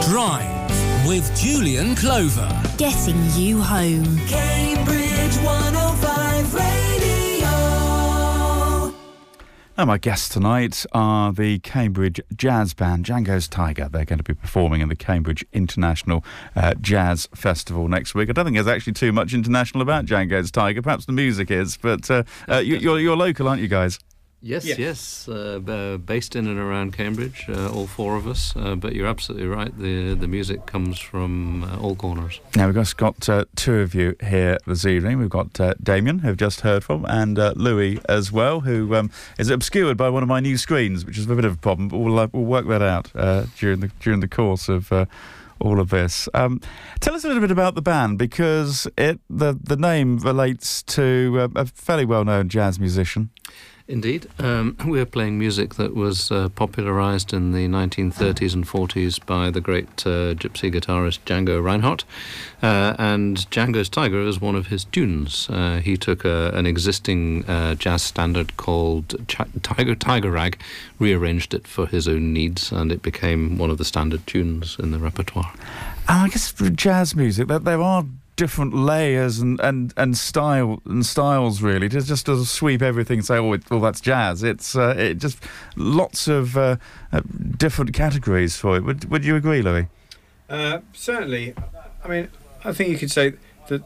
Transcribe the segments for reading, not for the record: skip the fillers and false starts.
Drive with Julian Clover. Getting you home. Cambridge 105 Radio. And my guests tonight are the Cambridge Jazz Band, Django's Tiger. They're going to be performing in the Cambridge International Jazz Festival next week. I don't think there's actually too much international about Django's Tiger. Perhaps the music is, but you're local, aren't you guys? Yes. Based in and around Cambridge, all four of us. But you're absolutely right. The music comes from all corners. Now, we've just got two of you here this evening. We've got Damien, who we've just heard from, and Louis as well, who is obscured by one of my new screens, which is a bit of a problem, but we'll work that out during the course of all of this. Tell us a little bit about the band, because the name relates to a fairly well-known jazz musician. Indeed. We're playing music that was popularised in the 1930s and 40s by the great gypsy guitarist Django Reinhardt. And Django's Tiger is one of his tunes. He took an existing jazz standard called Tiger Rag, rearranged it for his own needs, and it became one of the standard tunes in the repertoire. I guess for jazz music, that there are different layers and styles, really. It just doesn't sweep everything and say, well, that's jazz. It's it just lots of different categories for it. Would you agree, Louis? Certainly. I mean, I think you could say that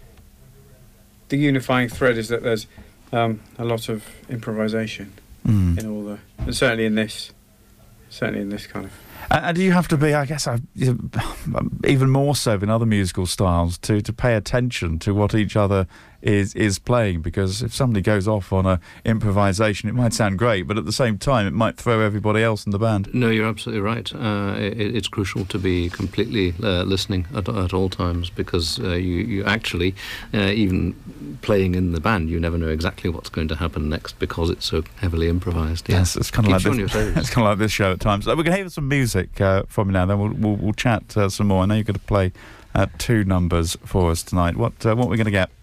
the unifying thread is that there's a lot of improvisation in all the, and certainly in this kind of. And do you have to be, I guess, even more so in other musical styles, to pay attention to what each other is playing? Because if somebody goes off on a improvisation, it might sound great, but at the same time, it might throw everybody else in the band. No, you're absolutely right. It's crucial to be completely listening at all times, because you actually, even playing in the band, you never know exactly what's going to happen next because it's so heavily improvised. Yes, it's kind of like this. It's kind of like this show at times. We're going to hear some music from you now. Then we'll chat some more. I know you're going to play two numbers for us tonight. What are we going to get?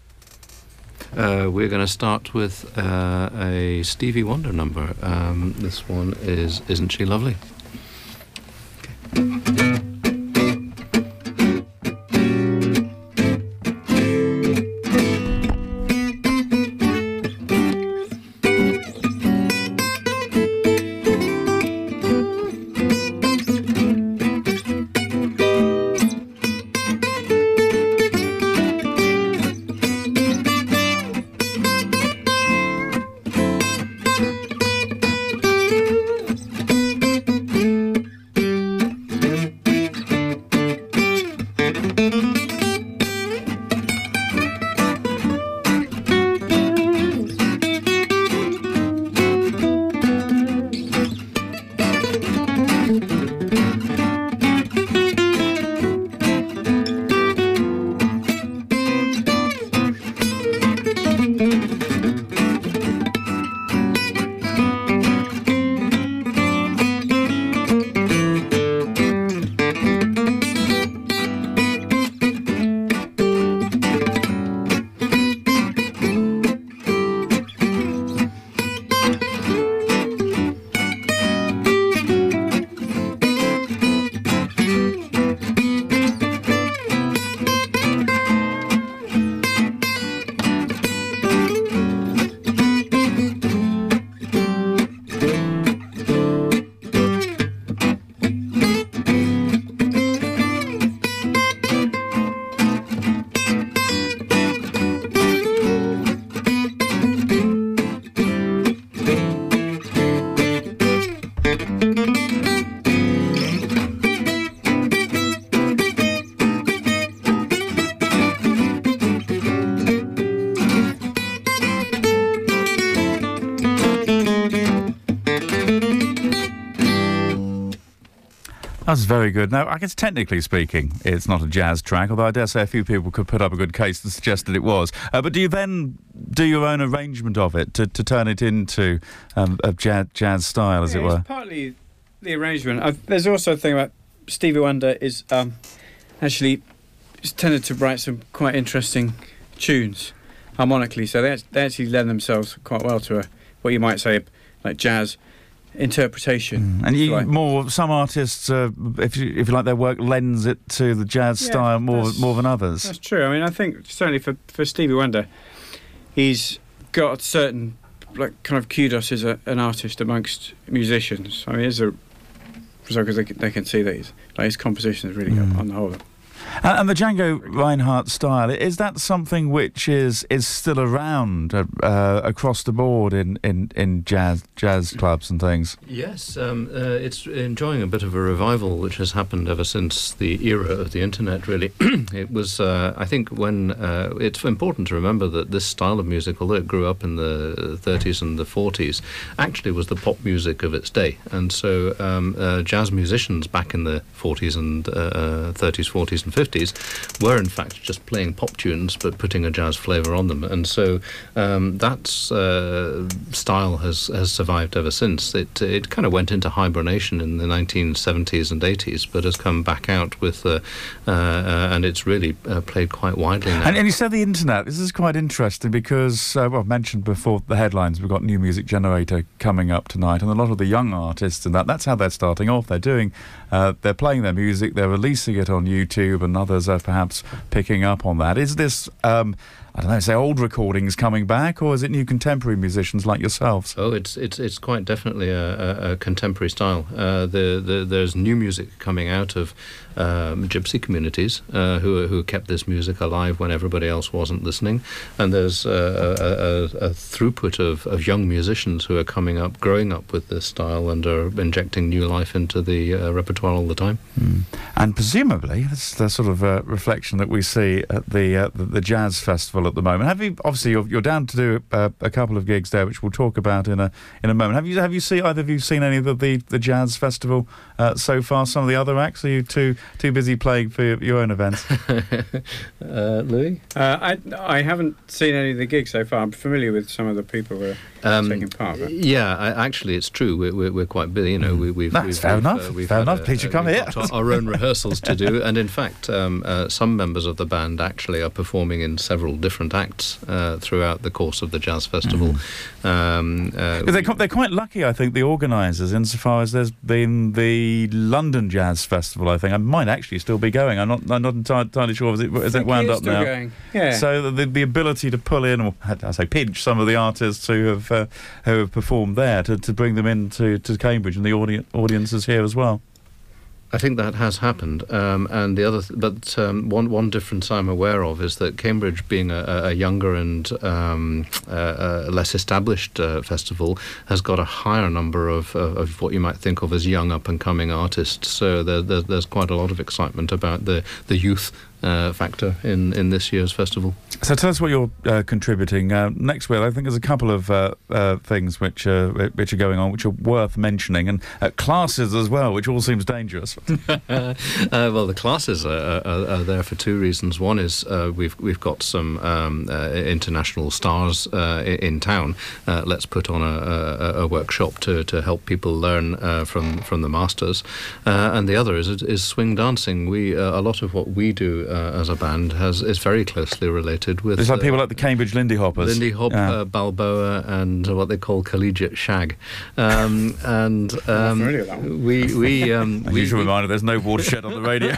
We're going to start with a Stevie Wonder number. This one is Isn't She Lovely? Okay. That's very good. Now, I guess technically speaking, it's not a jazz track, although I dare say a few people could put up a good case to suggest that it was. But do you then do your own arrangement of it to turn it into a jazz style, as it were? It's partly the arrangement. There's also a thing about Stevie Wonder is actually he's tended to write some quite interesting tunes harmonically, so they actually lend themselves quite well to what you might say like jazz interpretation. And Like- some artists, if you like, their work lends it to the jazz Yeah, style more than others. That's true. I mean, I think certainly for Stevie Wonder, he's got certain like kind of kudos as an artist amongst musicians. I mean, because they can see that his composition is really on the whole. And the Django Reinhardt style, is that something which is still around across the board in jazz clubs and things? Yes, it's enjoying a bit of a revival, which has happened ever since the era of the internet, really. It was, I think, when it's important to remember that this style of music, although it grew up in the 30s and the 40s, actually was the pop music of its day. And so jazz musicians back in the 40s and 30s, 40s and 50s were in fact just playing pop tunes but putting a jazz flavour on them, and so that style has survived ever since. It kind of went into hibernation in the 1970s and 80s, but has come back out with and it's really played quite widely now. And you said the internet. This is quite interesting because, well, I've mentioned before the headlines, we've got New Music Generator coming up tonight, and a lot of the young artists and that's how they're starting off. They're playing their music, they're releasing it on YouTube, and others are perhaps picking up on that. Is this, I don't know, say old recordings coming back, or is it new contemporary musicians like yourselves? Oh, it's quite definitely a contemporary style. There's new music coming out of gypsy communities who kept this music alive when everybody else wasn't listening, and there's a throughput of young musicians who are coming up, growing up with this style, and are injecting new life into the repertoire all the time. And presumably, that's the sort of reflection that we see at the Jazz Festival at the moment. Obviously you're down to do a couple of gigs there, which we'll talk about in a moment. Have you seen either of you seen any of the Jazz Festival so far? Some of the other acts? Are you too busy playing for your own events? Louis? I haven't seen any of the gigs so far. I'm familiar with some of the people who are taking part. But. Yeah, actually, it's true. We're quite busy. You know, we've fair enough. Fair enough. Please, you come here. Our own rehearsals to do, and in fact, some members of the band actually are performing in several different acts throughout the course of the Jazz Festival. They're quite lucky, I think, the organisers, insofar as there's been the London Jazz Festival. I think I might actually still be going. I'm not entirely sure. Is it wound up now? Going. Yeah. So the ability to pull in, or I say pinch, some of the artists who have performed there to bring them into Cambridge, and the audiences here as well. I think that has happened, and the other, one difference I'm aware of is that Cambridge, being a younger and less established festival, has got a higher number of what you might think of as young up and coming artists. So there's quite a lot of excitement about the youth factor in this year's festival. So tell us what you're contributing next week. I think there's a couple of things which are going on, which are worth mentioning, and classes as well, which all seems dangerous. Well, the classes are there for two reasons. One is we've got some international stars in town. Let's put on a workshop to help people learn from the masters, and the other is swing dancing. A lot of what we do as a band is very closely related with... It's like people like the Cambridge Lindy Hoppers. Lindy Hop, Balboa, and what they call collegiate shag. And we should remind you, there's no watershed on the radio.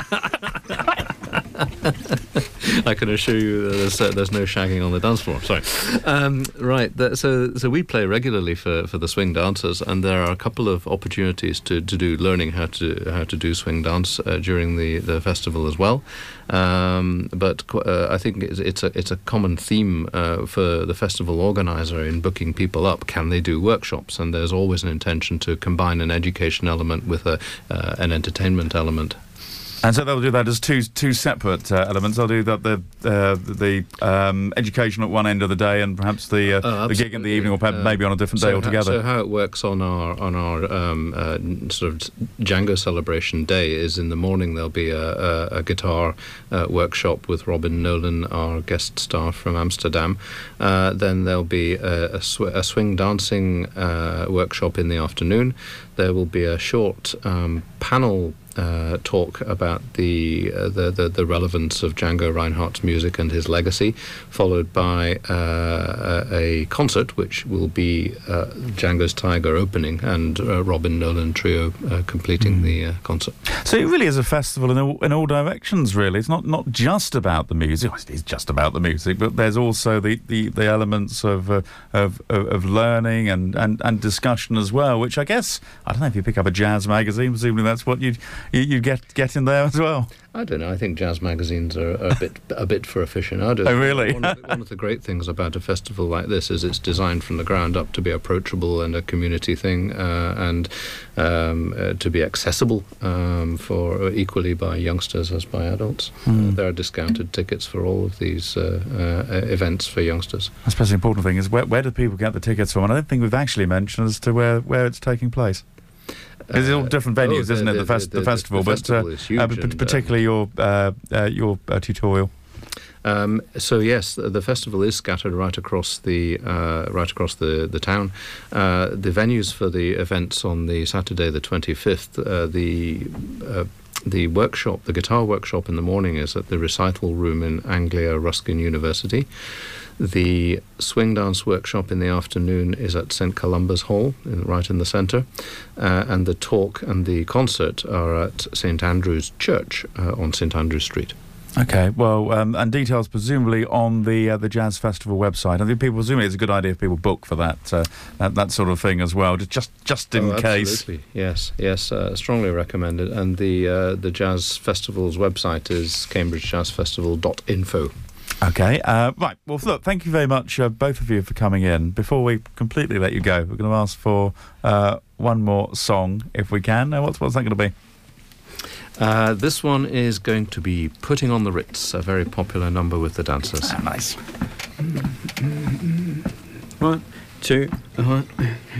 I can assure you there's no shagging on the dance floor. Sorry. Right. So we play regularly for the swing dancers, and there are a couple of opportunities to do learning how to do swing dance during the festival as well. But I think it's a common theme for the festival organizer in booking people up. Can they do workshops? And there's always an intention to combine an education element with an entertainment element. And so they'll do that as two separate elements. They'll do the education at one end of the day, and perhaps the gig in the evening, or perhaps maybe on a different day altogether. So how it works on our sort of Django celebration day is, in the morning there'll be a guitar workshop with Robin Nolan, our guest star from Amsterdam. Then there'll be a swing dancing workshop in the afternoon. There will be a short panel talk about the relevance of Django Reinhardt's music and his legacy, followed by a concert which will be Django's Tiger opening and Robin Nolan Trio completing the concert. So it really is a festival in all directions, really. It's not just about the music. Well, it is just about the music, but there's also the elements of learning and discussion as well, which I guess, I don't know if you pick up a jazz magazine, presumably that's what you get in there as well. I don't know. I think jazz magazines are a bit for aficionados. Oh, really? One of the great things about a festival like this is it's designed from the ground up to be approachable and a community thing, and to be accessible for equally by youngsters as by adults. There are discounted tickets for all of these events for youngsters. I suppose the important thing is where do people get the tickets from? And I don't think we've actually mentioned as to where it's taking place. It's all different venues, isn't it? The festival, festival is huge, particularly your tutorial. So yes, the festival is scattered right across the town. The venues for the events on the Saturday, the 25th, the workshop, the guitar workshop in the morning is at the recital room in Anglia Ruskin University. The swing dance workshop in the afternoon is at St Columba's Hall, right in the centre, and the talk and the concert are at St Andrew's Church on St Andrew Street. Okay, well, and details presumably on the Jazz Festival website. I think people presumably it's a good idea if people book for that sort of thing as well, just in case. Absolutely, yes, strongly recommended. And the Jazz Festival's website is cambridgejazzfestival.info. Okay, right. Well, look, thank you very much, both of you, for coming in. Before we completely let you go, we're going to ask for one more song, if we can. What's that going to be? This one is going to be Putting on the Ritz, a very popular number with the dancers. Ah, nice. 1, 2, 1.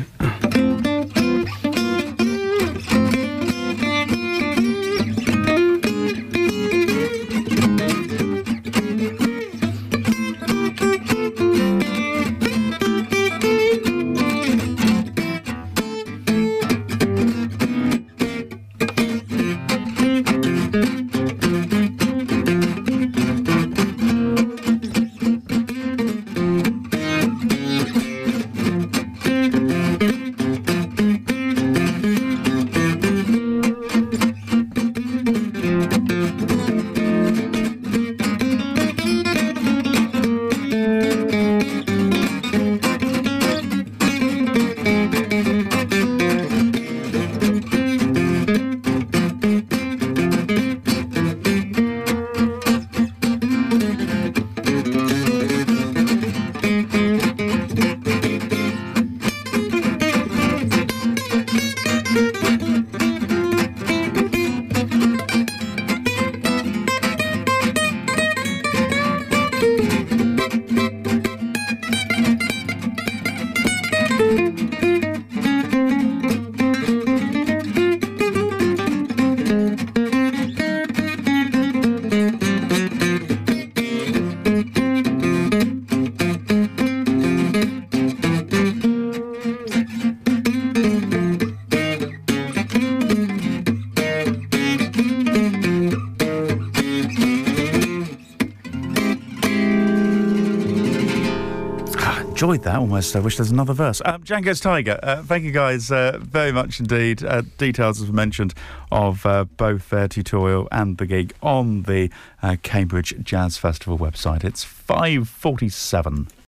Enjoyed that almost. I wish there's another verse. Django's Tiger, thank you guys very much indeed. Details, as mentioned, of both their tutorial and the gig on the Cambridge Jazz Festival website. It's 5:47.